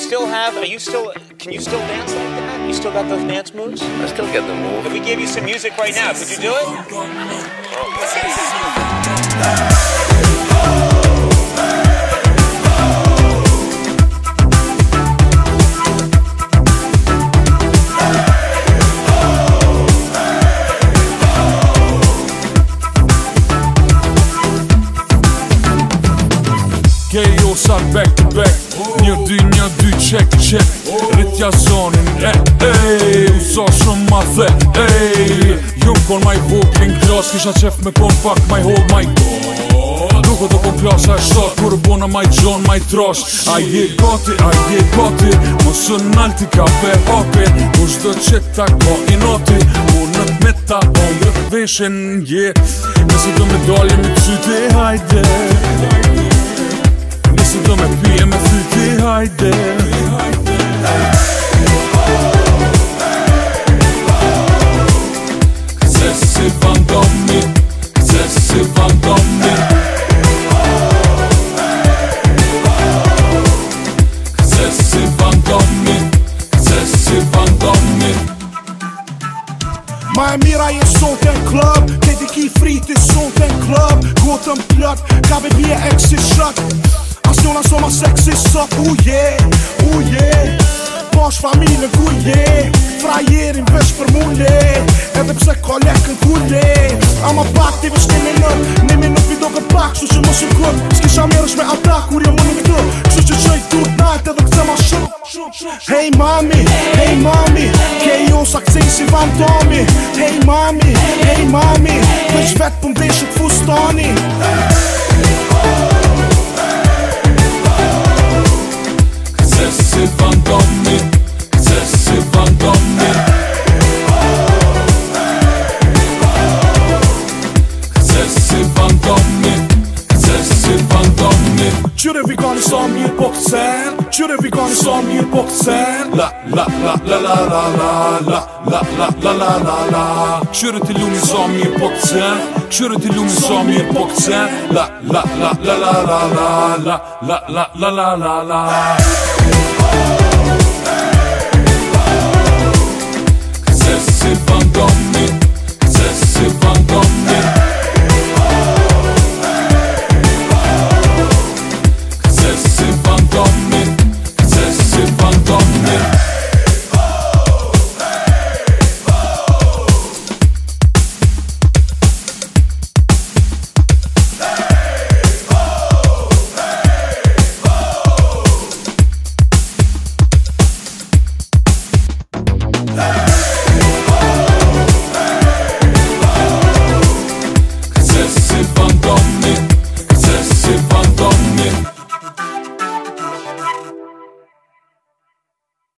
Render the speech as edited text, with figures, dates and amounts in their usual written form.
can you still dance like that? You still got those dance moves? I still get the move. If we gave you some music right now, could you do it? Gejosar back to back. Një dy check Rritja zonin u sa shumë ma the Jum kon maj voklin klas Kisha qef me kon pak maj hold maj Duko do kon plasa e shtat Kur bona maj gjon maj trash A je gati Mosë nalti ka pe hape Ku shdo qeta ka i nati Unët me ta omrët veshen Nëse do me dalje me qyte hajde Nëse do me pije me fyti, hajde Këse si vandomi Këse si vandomi Këse si vandomi Këse si vandomi Ma e mira je sot e klub Këti ki friti sot e klub Gotëm plët, ka be bje eksi shët Asjona som ma sexy sot, Pash familje ku Frajerin vesh për mule Edhe pse ka lekën ku Ama pak ti vesh nimi nuk vido kë pak Kështu që mos u kur S'kisha merësh me ata kur jo më nuk të Kështu që qëj tur najt edhe këse ma shumë Hey mami Kejosa këcej si vandomi Hey mami Vesh vet për mdeshët fustani Këse si vandomi Këse si vandomi Këse si vandomi Këse si vandomi Qyre vigani sa mirë po këtësen Qyre vigani sa mirë po këtësen La la la la la la la La la la la la la Qyre ti lumi sa mirë po këtësen Qyre ti lumi sa mirë po këtësen La la la la la la la La la la la la la